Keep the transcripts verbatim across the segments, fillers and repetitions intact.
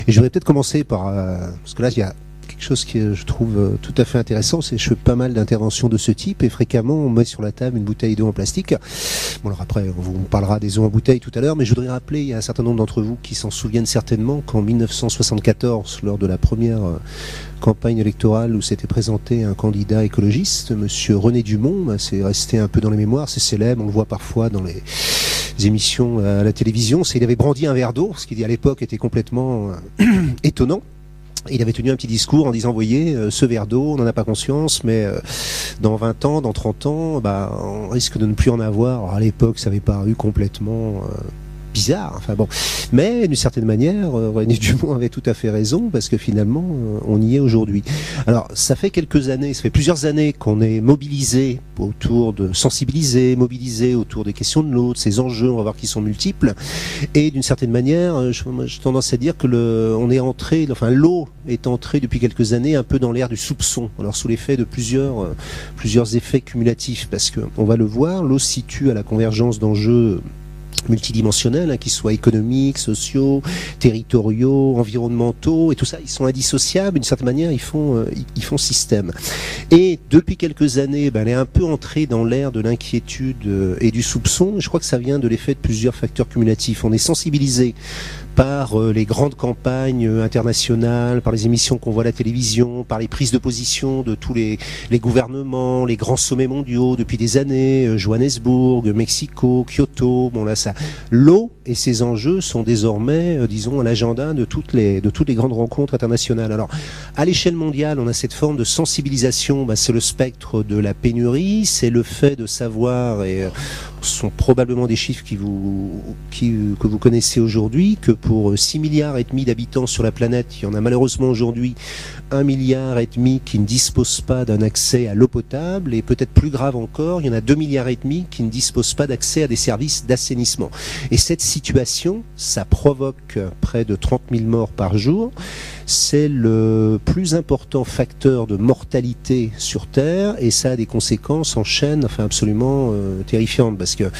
Et je voudrais peut-être commencer par, euh, parce que là, il y a quelque chose qui je trouve euh, tout à fait intéressant, c'est que je fais pas mal d'interventions de ce type, et fréquemment, on met sur la table une bouteille d'eau en plastique. Bon, alors après, on vous parlera des eaux en bouteille tout à l'heure, mais je voudrais rappeler, il y a un certain nombre d'entre vous qui s'en souviennent certainement qu'en mille neuf cent soixante-quatorze, lors de la première euh, campagne électorale où s'était présenté un candidat écologiste, monsieur René Dumont, bah, c'est resté un peu dans les mémoires, c'est célèbre, on le voit parfois dans les émissions à la télévision, c'est qu'il avait brandi un verre d'eau, ce qui à l'époque était complètement euh, étonnant. Il avait tenu un petit discours en disant, vous voyez, euh, ce verre d'eau, on n'en a pas conscience, mais euh, dans vingt ans, dans trente ans, bah, on risque de ne plus en avoir. Alors, à l'époque, ça avait paru complètement euh, bizarre, enfin bon. Mais d'une certaine manière, euh, René Dumont avait tout à fait raison, parce que finalement, euh, on y est aujourd'hui. Alors, ça fait quelques années, ça fait plusieurs années qu'on est mobilisé autour de sensibiliser, mobilisé autour des questions de l'eau, de ces enjeux, on va voir qu'ils sont multiples. Et d'une certaine manière, j'ai tendance à dire que le, on est entré, enfin l'eau est entrée depuis quelques années un peu dans l'ère du soupçon. Alors sous l'effet de plusieurs, euh, plusieurs effets cumulatifs, parce que on va le voir, l'eau se situe à la convergence d'enjeux multidimensionnels, hein, qu'ils soient économiques, sociaux, territoriaux, environnementaux, et tout ça, ils sont indissociables, d'une certaine manière, ils font, euh, ils font système. Et depuis quelques années, ben, elle est un peu entrée dans l'ère de l'inquiétude euh, et du soupçon. Je crois que ça vient de l'effet de plusieurs facteurs cumulatifs. On est sensibilisé par euh, les grandes campagnes euh, internationales, par les émissions qu'on voit à la télévision, par les prises de position de tous les, les gouvernements, les grands sommets mondiaux depuis des années, euh, Johannesburg, Mexico, Kyoto, bon là ça, l'eau et ses enjeux sont désormais, euh, disons, à l'agenda de toutes les de toutes les grandes rencontres internationales. Alors, à l'échelle mondiale, on a cette forme de sensibilisation, bah, c'est le spectre de la pénurie, c'est le fait de savoir, et euh, ce sont probablement des chiffres qui vous, qui, que vous connaissez aujourd'hui, que pour six milliards et demi d'habitants sur la planète, il y en a malheureusement aujourd'hui un milliard et demi qui ne disposent pas d'un accès à l'eau potable, et peut-être plus grave encore, il y en a deux milliards et demi qui ne disposent pas d'accès à des services d'assainissement. Et cette situation, ça provoque près de trente mille morts par jour. C'est le plus important facteur de mortalité sur Terre, et ça a des conséquences en chaîne, enfin absolument euh, terrifiantes, parce que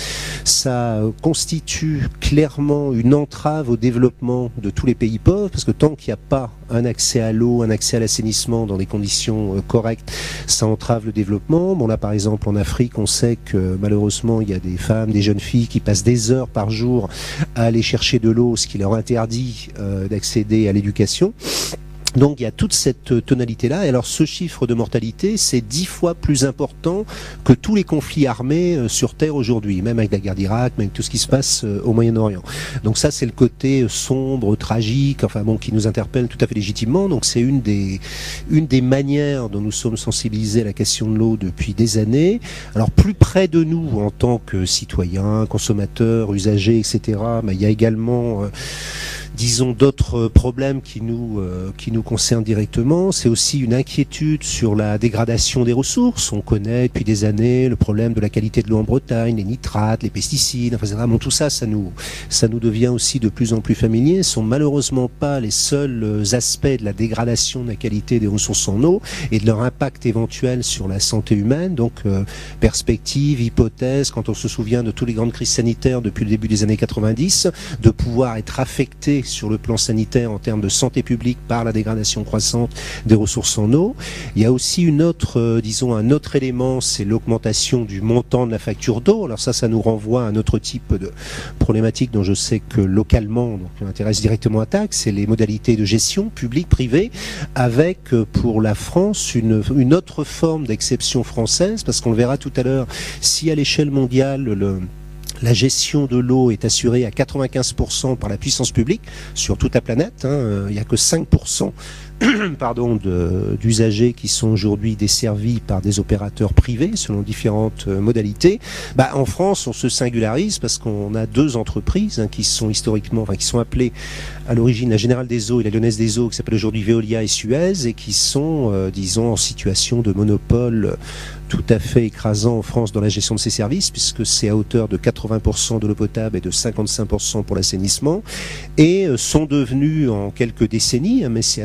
ça constitue clairement une entrave au développement de tous les pays pauvres, parce que tant qu'il n'y a pas un accès à l'eau, un accès à l'assainissement dans des conditions euh, correctes, ça entrave le développement. Bon là par exemple en Afrique, on sait que malheureusement il y a des femmes, des jeunes filles qui passent des heures par jour à aller chercher de l'eau, ce qui leur interdit euh, d'accéder à l'éducation. Donc il y a toute cette tonalité-là, et alors ce chiffre de mortalité, c'est dix fois plus important que tous les conflits armés euh, sur Terre aujourd'hui, même avec la guerre d'Irak, même avec tout ce qui se passe euh, au Moyen-Orient. Donc ça c'est le côté sombre, tragique, enfin bon, qui nous interpelle tout à fait légitimement. Donc c'est une des, une des manières dont nous sommes sensibilisés à la question de l'eau depuis des années. Alors plus près de nous en tant que citoyens, consommateurs, usagers, et cetera, mais il y a également... Euh, disons d'autres problèmes qui nous euh, qui nous concernent directement. C'est aussi une inquiétude sur la dégradation des ressources. On connaît depuis des années le problème de la qualité de l'eau en Bretagne, les nitrates, les pesticides, enfin vraiment tout ça, ça nous ça nous devient aussi de plus en plus familier. Ce sont malheureusement pas les seuls aspects de la dégradation de la qualité des ressources en eau et de leur impact éventuel sur la santé humaine. Donc euh, perspective, hypothèse, quand on se souvient de toutes les grandes crises sanitaires depuis le début des années quatre-vingt-dix, de pouvoir être affecté sur le plan sanitaire en termes de santé publique par la dégradation croissante des ressources en eau. Il y a aussi une autre, euh, disons un autre élément, c'est l'augmentation du montant de la facture d'eau. Alors ça, ça nous renvoie à un autre type de problématique dont je sais que localement, donc on intéresse directement à T A C, c'est les modalités de gestion publique-privée, avec euh, pour la France une, une autre forme d'exception française, parce qu'on le verra tout à l'heure, si à l'échelle mondiale le la gestion de l'eau est assurée à quatre-vingt-quinze pour cent par la puissance publique sur toute la planète, hein, il n'y a que cinq pour cent pardon, d'usagers qui sont aujourd'hui desservis par des opérateurs privés selon différentes euh, modalités. Bah, en France, on se singularise parce qu'on a deux entreprises hein, qui sont historiquement, enfin qui sont appelées à l'origine la Générale des Eaux et la Lyonnaise des Eaux, qui s'appellent aujourd'hui Veolia et Suez, et qui sont, euh, disons, en situation de monopole tout à fait écrasant en France dans la gestion de ces services, puisque c'est à hauteur de quatre-vingts pour cent de l'eau potable et de cinquante-cinq pour cent pour l'assainissement, et euh, sont devenus en quelques décennies, hein, mais c'est assez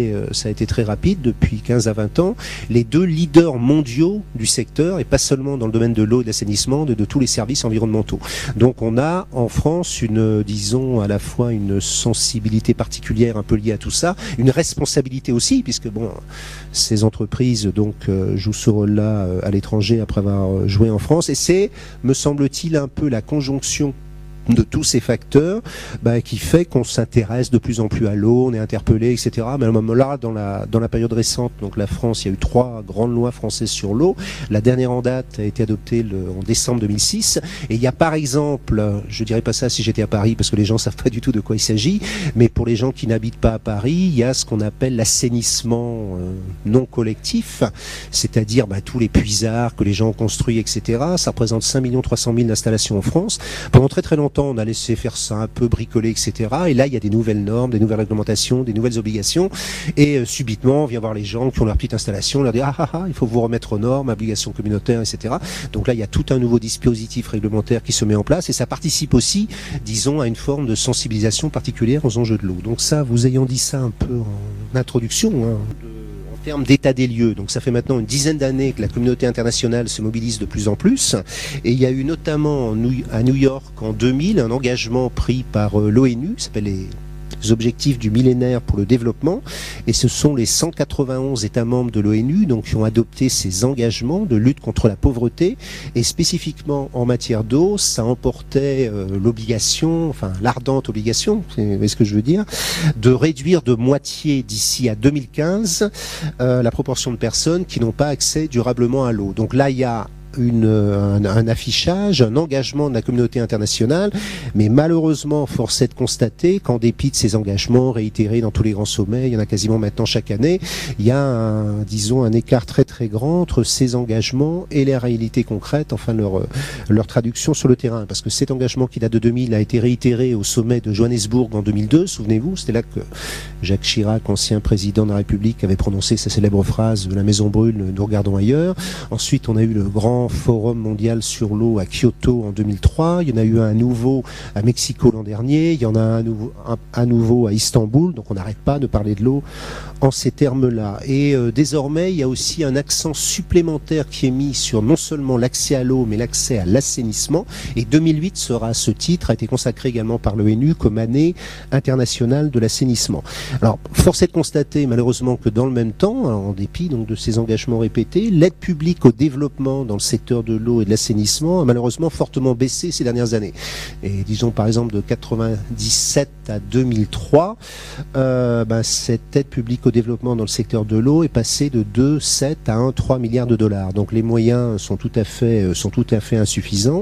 été, ça a été très rapide depuis quinze à vingt ans. Les deux leaders mondiaux du secteur, et pas seulement dans le domaine de l'eau et de l'assainissement, de, de tous les services environnementaux. Donc on a en France une, disons, à la fois une sensibilité particulière un peu liée à tout ça, une responsabilité aussi, puisque bon, ces entreprises donc euh, jouent ce rôle-là euh, à l'étranger après avoir joué en France, et c'est, me semble-t-il, un peu la conjonction de tous ces facteurs bah, qui fait qu'on s'intéresse de plus en plus à l'eau, on est interpellé, et cetera. Mais à un moment là, dans la, dans la période récente, donc la France, il y a eu trois grandes lois françaises sur l'eau. La dernière en date a été adoptée le, en décembre deux mille six. Et il y a par exemple, je dirais pas ça si j'étais à Paris, parce que les gens savent pas du tout de quoi il s'agit, mais pour les gens qui n'habitent pas à Paris, il y a ce qu'on appelle l'assainissement euh, non collectif, c'est-à-dire bah, tous les puisards que les gens ont construits, et cetera. Ça représente cinq millions trois cent mille d'installations en France. Pendant très très longtemps, on a laissé faire ça un peu bricoler, et cetera. Et là, il y a des nouvelles normes, des nouvelles réglementations, des nouvelles obligations. Et euh, subitement, on vient voir les gens qui ont leur petite installation, on leur dit ah ah ah, il faut vous remettre aux normes, obligations communautaires, et cetera. Donc là, il y a tout un nouveau dispositif réglementaire qui se met en place, et ça participe aussi, disons, à une forme de sensibilisation particulière aux enjeux de l'eau. Donc ça, vous ayant dit ça un peu en introduction, hein, en termes d'état des lieux. Donc ça fait maintenant une dizaine d'années que la communauté internationale se mobilise de plus en plus. Et il y a eu notamment à New York en deux mille un engagement pris par l'ONU, qui s'appelle les objectifs du millénaire pour le développement, et ce sont les cent quatre-vingt-onze États membres de l'ONU donc qui ont adopté ces engagements de lutte contre la pauvreté, et spécifiquement en matière d'eau, ça emportait euh, l'obligation, enfin l'ardente obligation, c'est ce que je veux dire, de réduire de moitié d'ici à deux mille quinze euh, la proportion de personnes qui n'ont pas accès durablement à l'eau. Donc là, il y a Une, un, un affichage, un engagement de la communauté internationale, mais malheureusement, force est de constater qu'en dépit de ces engagements réitérés dans tous les grands sommets, il y en a quasiment maintenant chaque année, il y a un, disons, un écart très très grand entre ces engagements et les réalités concrètes, enfin leur, leur traduction sur le terrain. Parce que cet engagement qui date de deux mille a été réitéré au sommet de Johannesburg en deux mille deux, souvenez-vous, c'était là que Jacques Chirac, ancien président de la République, avait prononcé sa célèbre phrase « La maison brûle, nous regardons ailleurs ». Ensuite, on a eu le grand Forum mondial sur l'eau à Kyoto en deux mille trois, il y en a eu un nouveau à Mexico l'an dernier, il y en a un nouveau, un, un nouveau à Istanbul, donc on n'arrête pas de parler de l'eau en ces termes-là. Et euh, désormais, il y a aussi un accent supplémentaire qui est mis sur non seulement l'accès à l'eau, mais l'accès à l'assainissement, et deux mille huit sera à ce titre, a été consacré également par l'ONU comme année internationale de l'assainissement. Alors, force est de constater malheureusement que dans le même temps, en dépit donc de ces engagements répétés, l'aide publique au développement dans le secteur de l'eau et de l'assainissement a malheureusement fortement baissé ces dernières années. Et disons par exemple de quatre-vingt-dix-sept à deux mille trois, euh, ben, cette aide publique au développement dans le secteur de l'eau est passée de deux virgule sept à un virgule trois milliards de dollars. Donc les moyens sont tout à fait, sont tout à fait insuffisants.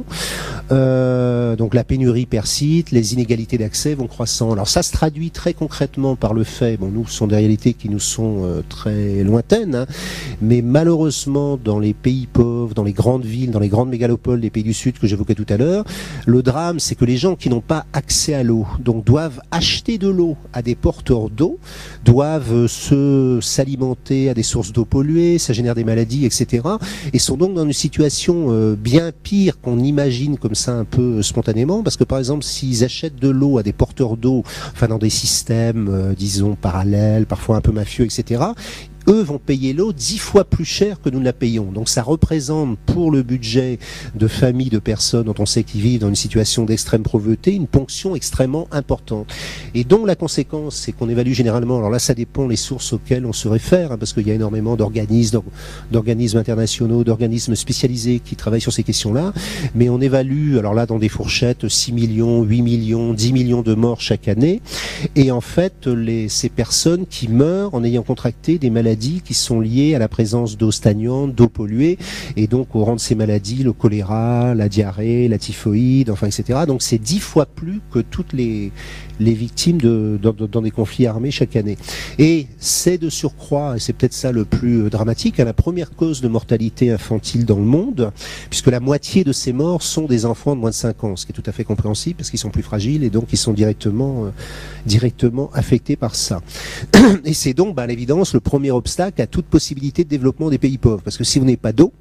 Euh, donc la pénurie persiste, les inégalités d'accès vont croissant. Alors ça se traduit très concrètement par le fait, bon nous ce sont des réalités qui nous sont euh, très lointaines, hein, mais malheureusement dans les pays pauvres, dans les grandes villes, dans les grandes mégalopoles des pays du Sud que j'évoquais tout à l'heure, le drame c'est que les gens qui n'ont pas accès à l'eau, donc doivent acheter de l'eau à des porteurs d'eau, doivent se s'alimenter à des sources d'eau polluées, ça génère des maladies, et cetera. Et sont donc dans une situation euh, bien pire qu'on imagine comme ça un peu spontanément, parce que par exemple s'ils achètent de l'eau à des porteurs d'eau, enfin dans des systèmes euh, disons parallèles, parfois un peu mafieux, et cetera, eux vont payer l'eau dix fois plus cher que nous ne la payons. Donc ça représente pour le budget de familles, de personnes dont on sait qu'ils vivent dans une situation d'extrême pauvreté, une ponction extrêmement importante. Et donc la conséquence, c'est qu'on évalue généralement, alors là ça dépend les sources auxquelles on se réfère, hein, parce qu'il y a énormément d'organismes, d'organismes internationaux, d'organismes spécialisés qui travaillent sur ces questions-là, mais on évalue, alors là dans des fourchettes, six millions, huit millions, dix millions de morts chaque année, et en fait les, ces personnes qui meurent en ayant contracté des maladies qui sont liées à la présence d'eau stagnante, d'eau polluée, et donc au rang de ces maladies, le choléra, la diarrhée, la typhoïde, enfin et cetera. Donc c'est dix fois plus que toutes les, les victimes de, dans, dans des conflits armés chaque année. Et c'est de surcroît, et c'est peut-être ça le plus dramatique, à la première cause de mortalité infantile dans le monde, puisque la moitié de ces morts sont des enfants de moins de cinq ans, ce qui est tout à fait compréhensible, parce qu'ils sont plus fragiles, et donc ils sont directement, euh, directement affectés par ça. Et c'est donc, bah, à l'évidence, le premier obstacle à toute possibilité de développement des pays pauvres. Parce que si vous n'avez pas d'eau,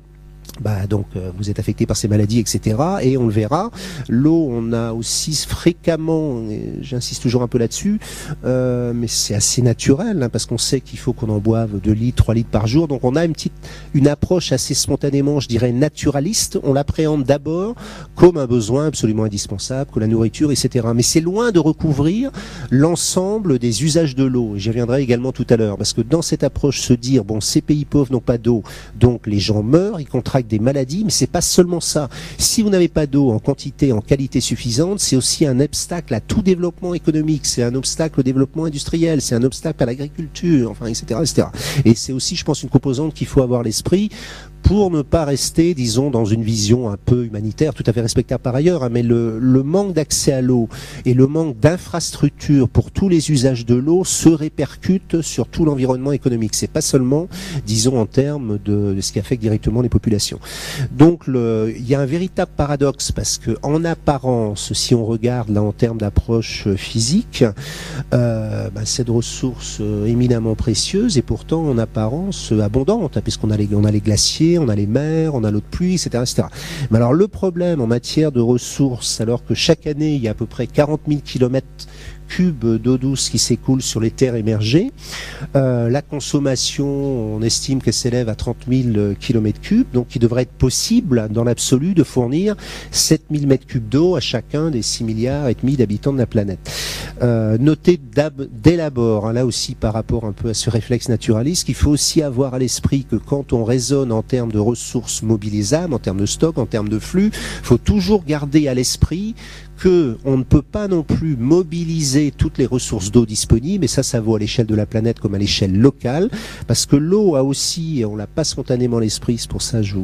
Bah donc euh, vous êtes affecté par ces maladies, et cetera. Et on le verra. L'eau, on a aussi fréquemment, j'insiste toujours un peu là-dessus, euh, mais c'est assez naturel hein, parce qu'on sait qu'il faut qu'on en boive deux litres, trois litres par jour. Donc on a une petite, une approche assez spontanément, je dirais naturaliste. On l'appréhende d'abord comme un besoin absolument indispensable, que la nourriture, et cetera. Mais c'est loin de recouvrir l'ensemble des usages de l'eau. J'y reviendrai également tout à l'heure parce que dans cette approche, se dire bon, ces pays pauvres n'ont pas d'eau, donc les gens meurent, ils contractent des maladies, mais c'est pas seulement ça. Si vous n'avez pas d'eau en quantité, en qualité suffisante, c'est aussi un obstacle à tout développement économique, c'est un obstacle au développement industriel, c'est un obstacle à l'agriculture, enfin, et cetera, et cetera. Et c'est aussi, je pense, une composante qu'il faut avoir à l'esprit pour ne pas rester, disons, dans une vision un peu humanitaire, tout à fait respectable par ailleurs, hein, mais le, le manque d'accès à l'eau et le manque d'infrastructures pour tous les usages de l'eau se répercute sur tout l'environnement économique. C'est pas seulement, disons, en termes de, de ce qui affecte directement les populations. Donc, le, il y a un véritable paradoxe parce que, en apparence, si on regarde là en termes d'approche physique, euh, bah, cette ressource éminemment précieuse et pourtant en apparence abondante, hein, puisqu'on a les, on a les glaciers, on a les mers, on a l'eau de pluie, et cetera, et cetera. Mais alors le problème en matière de ressources, alors que chaque année il y a à peu près quarante mille kilomètres cubes d'eau douce qui s'écoulent sur les terres émergées, euh, la consommation, on estime qu'elle s'élève à trente mille kilomètres cubes, donc il devrait être possible dans l'absolu de fournir sept mille mètres cubes d'eau à chacun des six milliards et demi d'habitants de la planète. Euh, notez dès l'abord, hein, là aussi par rapport un peu à ce réflexe naturaliste, qu'il faut aussi avoir à l'esprit que quand on raisonne en termes de ressources mobilisables, en termes de stock, en termes de flux, il faut toujours garder à l'esprit que on ne peut pas non plus mobiliser toutes les ressources d'eau disponibles, et ça, ça vaut à l'échelle de la planète comme à l'échelle locale, parce que l'eau a aussi, et on l'a pas spontanément à l'esprit, c'est pour ça que je,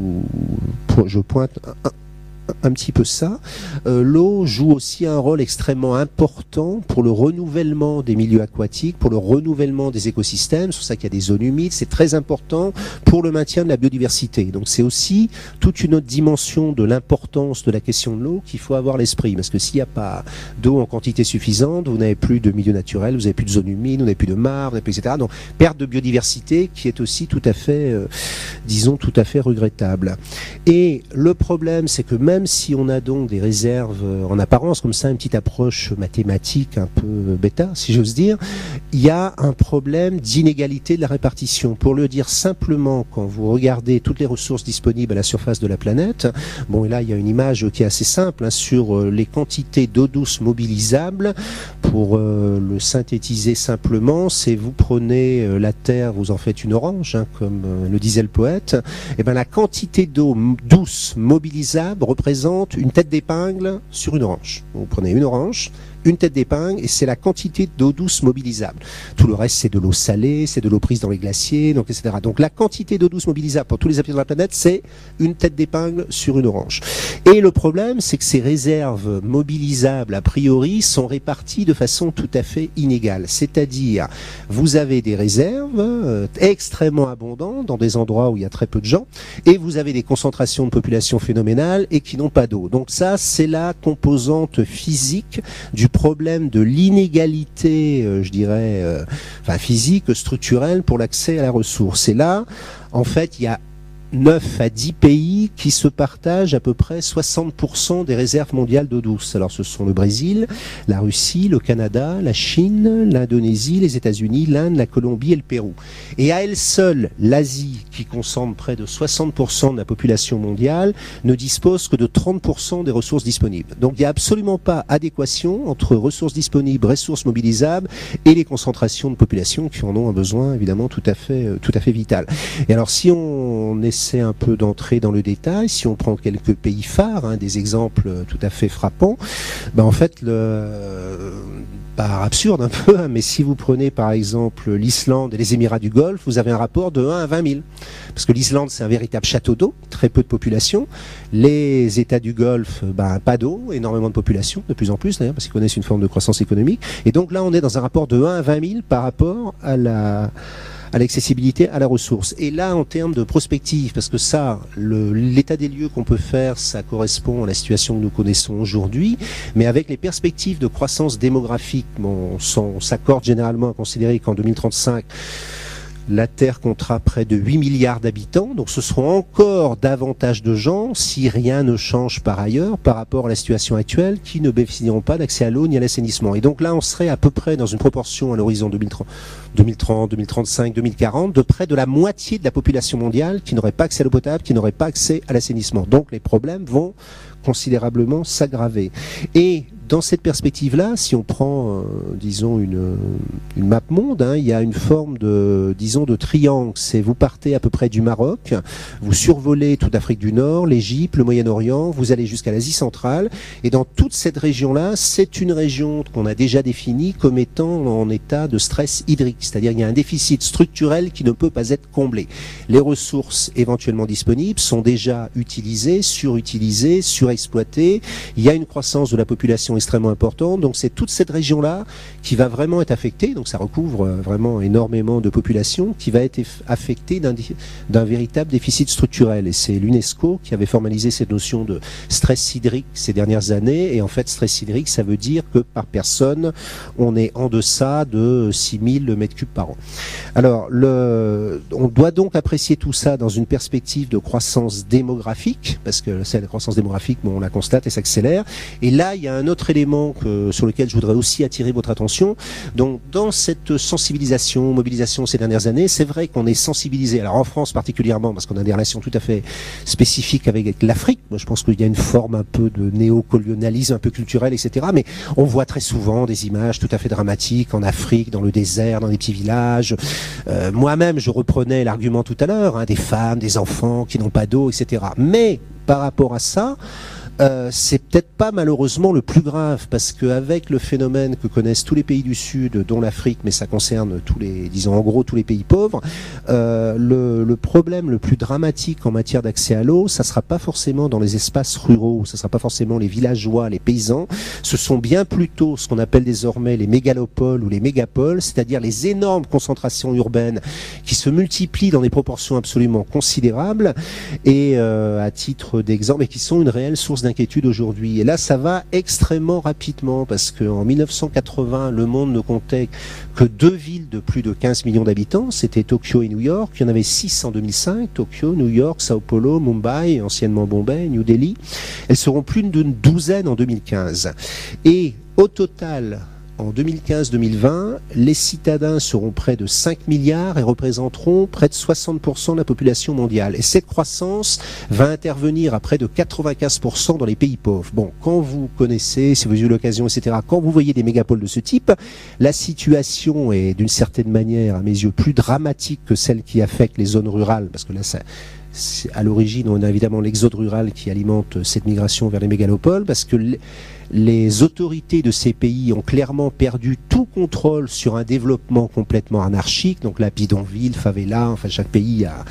je pointe un, un petit peu ça, euh, l'eau joue aussi un rôle extrêmement important pour le renouvellement des milieux aquatiques, pour le renouvellement des écosystèmes. C'est pour ça qu'il y a des zones humides, c'est très important pour le maintien de la biodiversité. Donc c'est aussi toute une autre dimension de l'importance de la question de l'eau qu'il faut avoir à l'esprit, parce que s'il n'y a pas d'eau en quantité suffisante, vous n'avez plus de milieu naturel, vous n'avez plus de zones humides, vous n'avez plus de mares, vous n'avez plus, et cetera. Donc perte de biodiversité qui est aussi tout à fait, euh, disons, tout à fait regrettable. Et le problème, c'est que même si on a donc des réserves en apparence, comme ça, une petite approche mathématique un peu bêta, si j'ose dire, il y a un problème d'inégalité de la répartition. Pour le dire simplement, quand vous regardez toutes les ressources disponibles à la surface de la planète, bon, et là, il y a une image qui est assez simple hein, sur les quantités d'eau douce mobilisables. Pour euh, le synthétiser simplement, c'est vous prenez euh, la Terre, vous en faites une orange, hein, comme euh, le disait le poète, et ben la quantité d'eau douce mobilisable représente une tête d'épingle sur une orange. Vous prenez une orange, une tête d'épingle, et c'est la quantité d'eau douce mobilisable. Tout le reste, c'est de l'eau salée, c'est de l'eau prise dans les glaciers, donc et cetera. Donc la quantité d'eau douce mobilisable pour tous les habitants de la planète, c'est une tête d'épingle sur une orange. Et le problème, c'est que ces réserves mobilisables, a priori, sont réparties de façon tout à fait inégale. C'est-à-dire, vous avez des réserves euh, extrêmement abondantes dans des endroits où il y a très peu de gens, et vous avez des concentrations de population phénoménales et qui n'ont pas d'eau. Donc ça, c'est la composante physique du problème de l'inégalité, euh, je dirais, euh, enfin physique, structurelle pour l'accès à la ressource. Et là, en fait, il y a neuf à dix pays qui se partagent à peu près soixante pour cent des réserves mondiales d'eau douce. Alors ce sont le Brésil, la Russie, le Canada, la Chine, l'Indonésie, les États-Unis, l'Inde, la Colombie et le Pérou. Et à elle seule, l'Asie, qui concentre près de soixante pour cent de la population mondiale, ne dispose que de trente pour cent des ressources disponibles. Donc il n'y a absolument pas adéquation entre ressources disponibles, ressources mobilisables et les concentrations de population qui en ont un besoin évidemment tout à fait, tout à fait vital. Et alors si on essaie un peu d'entrer dans le détail, si on prend quelques pays phares, hein, des exemples tout à fait frappants, ben en fait, le, par absurde un peu, hein, mais si vous prenez par exemple l'Islande et les Émirats du Golfe, vous avez un rapport de un à vingt mille. Parce que l'Islande, c'est un véritable château d'eau, très peu de population. Les États du Golfe, ben, pas d'eau, énormément de population, de plus en plus d'ailleurs, parce qu'ils connaissent une forme de croissance économique. Et donc là, on est dans un rapport de un à vingt mille par rapport à la... à l'accessibilité à la ressource. Et là, en termes de prospective, parce que ça, le, l'état des lieux qu'on peut faire, ça correspond à la situation que nous connaissons aujourd'hui, mais avec les perspectives de croissance démographique, bon, on, on s'accorde généralement à considérer qu'en deux mille trente-cinq, La Terre comptera près de huit milliards d'habitants, donc ce seront encore davantage de gens, si rien ne change par ailleurs, par rapport à la situation actuelle, qui ne bénéficieront pas d'accès à l'eau ni à l'assainissement. Et donc là, on serait à peu près dans une proportion à l'horizon deux mille trente, deux mille trente, deux mille trente-cinq, deux mille quarante, de près de la moitié de la population mondiale qui n'aurait pas accès à l'eau potable, qui n'aurait pas accès à l'assainissement. Donc les problèmes vont considérablement s'aggraver. Et dans cette perspective-là, si on prend, euh, disons, une, une map monde, hein, il y a une forme de, disons, de triangle. C'est vous partez à peu près du Maroc, vous survolez toute l'Afrique du Nord, l'Égypte, le Moyen-Orient, vous allez jusqu'à l'Asie centrale, et dans toute cette région-là, c'est une région qu'on a déjà définie comme étant en état de stress hydrique, c'est-à-dire qu'il y a un déficit structurel qui ne peut pas être comblé. Les ressources éventuellement disponibles sont déjà utilisées, surutilisées, surexploitées. Il y a une croissance de la population extrêmement importante, donc c'est toute cette région-là qui va vraiment être affectée, donc ça recouvre vraiment énormément de population, qui va être affectée d'un d'un véritable déficit structurel. Et c'est l'UNESCO qui avait formalisé cette notion de stress hydrique ces dernières années, et en fait stress hydrique, ça veut dire que par personne, on est en deçà de six mille mètres cubes par an. Alors, le, on doit donc apprécier tout ça dans une perspective de croissance démographique, parce que c'est la croissance démographique, bon, on la constate et s'accélère. Et là, il y a un autre élément que, sur lequel je voudrais aussi attirer votre attention. Donc, dans cette sensibilisation, mobilisation ces dernières années, c'est vrai qu'on est sensibilisé. Alors, en France particulièrement, parce qu'on a des relations tout à fait spécifiques avec l'Afrique. Moi, je pense qu'il y a une forme un peu de néocolonialisme, un peu culturel, et cetera. Mais on voit très souvent des images tout à fait dramatiques en Afrique, dans le désert, dans des petits villages. Euh, moi-même, je reprenais l'argument tout à l'heure, hein, des femmes, des enfants qui n'ont pas d'eau, et cetera. Mais par rapport à ça, Euh, c'est peut-être pas malheureusement le plus grave, parce qu'avec le phénomène que connaissent tous les pays du Sud, dont l'Afrique, mais ça concerne tous les, disons en gros tous les pays pauvres, euh, le, le problème le plus dramatique en matière d'accès à l'eau, ça sera pas forcément dans les espaces ruraux, ça sera pas forcément les villageois, les paysans, ce sont bien plutôt ce qu'on appelle désormais les mégalopoles ou les mégapoles, c'est-à-dire les énormes concentrations urbaines qui se multiplient dans des proportions absolument considérables, et euh, à titre d'exemple, et qui sont une réelle source d'inquiétude aujourd'hui. Et là, ça va extrêmement rapidement, parce qu'en mille neuf cent quatre-vingts, le monde ne comptait que deux villes de plus de quinze millions d'habitants, c'était Tokyo et New York. Il y en avait six en deux mille cinq, Tokyo, New York, Sao Paulo, Mumbai, anciennement Bombay, New Delhi. Elles seront plus d'une douzaine en deux mille quinze. Et au total, en deux mille quinze deux mille vingt, les citadins seront près de cinq milliards et représenteront près de soixante pour cent de la population mondiale. Et cette croissance va intervenir à près de quatre-vingt-quinze pour cent dans les pays pauvres. Bon, quand vous connaissez, si vous avez eu l'occasion, et cetera, quand vous voyez des mégapoles de ce type, la situation est d'une certaine manière, à mes yeux, plus dramatique que celle qui affecte les zones rurales, parce que là, ça... à l'origine, on a évidemment l'exode rural qui alimente cette migration vers les mégalopoles, parce que les autorités de ces pays ont clairement perdu tout contrôle sur un développement complètement anarchique. Donc la bidonville, favela, enfin chaque pays a,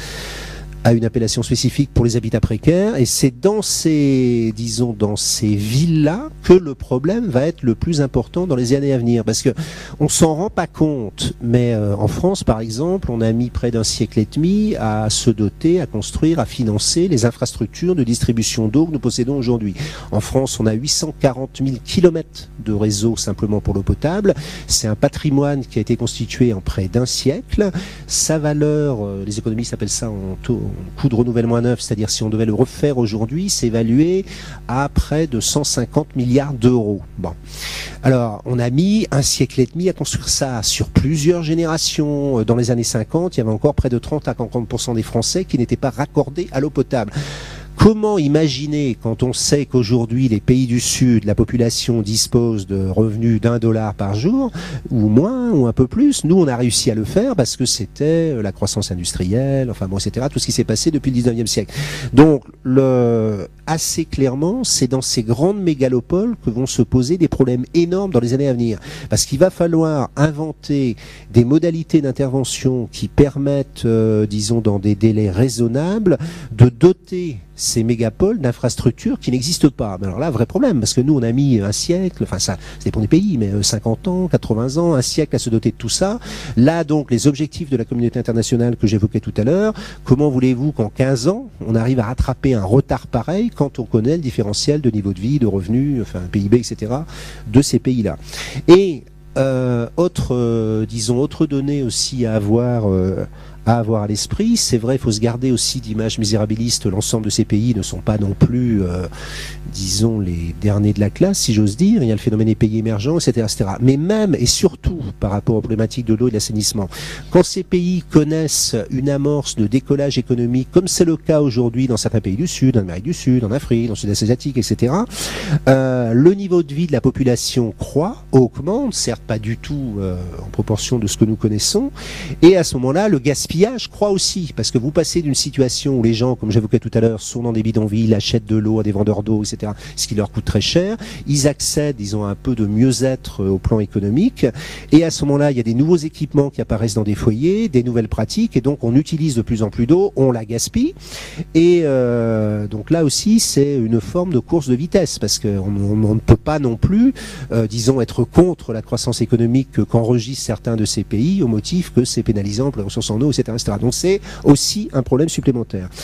a une appellation spécifique pour les habitats précaires. Et c'est dans ces, disons, dans ces villes-là que le problème va être le plus important dans les années à venir. Parce que on s'en rend pas compte, mais euh, en France, par exemple, on a mis près d'un siècle et demi à se doter, à construire, à financer les infrastructures de distribution d'eau que nous possédons aujourd'hui. En France, on a huit cent quarante mille kilomètres de réseau simplement pour l'eau potable. C'est un patrimoine qui a été constitué en près d'un siècle. Sa valeur, euh, les économistes appellent ça en taux, coût de renouvellement à neuf, c'est-à-dire si on devait le refaire aujourd'hui, c'est évalué à près de cent cinquante milliards d'euros. Bon. Alors, on a mis un siècle et demi à construire ça sur plusieurs générations. Dans les années cinquante, il y avait encore près de trente à quarante pour cent des Français qui n'étaient pas raccordés à l'eau potable. Comment imaginer, quand on sait qu'aujourd'hui les pays du Sud, la population dispose de revenus d'un dollar par jour, ou moins, ou un peu plus. Nous, on a réussi à le faire parce que c'était la croissance industrielle, enfin bon, et cetera, tout ce qui s'est passé depuis le dix-neuvième siècle. Donc, le, assez clairement, c'est dans ces grandes mégalopoles que vont se poser des problèmes énormes dans les années à venir. Parce qu'il va falloir inventer des modalités d'intervention qui permettent, euh, disons, dans des délais raisonnables, de doter ces mégapoles d'infrastructures qui n'existent pas. Mais alors là, vrai problème, parce que nous, on a mis un siècle, enfin ça, ça dépend des pays, mais cinquante ans, quatre-vingts ans, un siècle à se doter de tout ça. Là, donc, les objectifs de la communauté internationale que j'évoquais tout à l'heure, comment voulez-vous qu'en quinze ans, on arrive à rattraper un retard pareil quand on connaît le différentiel de niveau de vie, de revenus, enfin, P I B, et cetera, de ces pays-là. Et euh, autre, euh, disons, autre donnée aussi à avoir... Euh, à avoir à l'esprit. C'est vrai, il faut se garder aussi d'image misérabiliste. L'ensemble de ces pays ne sont pas non plus, euh, disons, les derniers de la classe, si j'ose dire. Il y a le phénomène des pays émergents, et cetera, et cetera. Mais même et surtout par rapport aux problématiques de l'eau et de l'assainissement, quand ces pays connaissent une amorce de décollage économique, comme c'est le cas aujourd'hui dans certains pays du Sud, en Amérique du Sud, en Afrique, dans le Sud-Est asiatique, et cetera, euh, le niveau de vie de la population croît, augmente, certes pas du tout euh, en proportion de ce que nous connaissons, et à ce moment-là, le gaspillage croît aussi, parce que vous passez d'une situation où les gens, comme j'évoquais tout à l'heure, sont dans des bidonvilles, achètent de l'eau à des vendeurs d'eau, et cetera, ce qui leur coûte très cher, ils accèdent, disons, à un peu de mieux-être au plan économique, et à ce moment-là, il y a des nouveaux équipements qui apparaissent dans des foyers, des nouvelles pratiques, et donc on utilise de plus en plus d'eau, on la gaspille, et euh, donc là aussi, c'est une forme de course de vitesse, parce qu'on on, on ne peut pas non plus, euh, disons, être contre la croissance économique qu'enregistrent certains de ces pays, au motif que c'est pénalisant pour les ressources en eau, et cetera, et cetera. Donc c'est aussi un problème supplémentaire.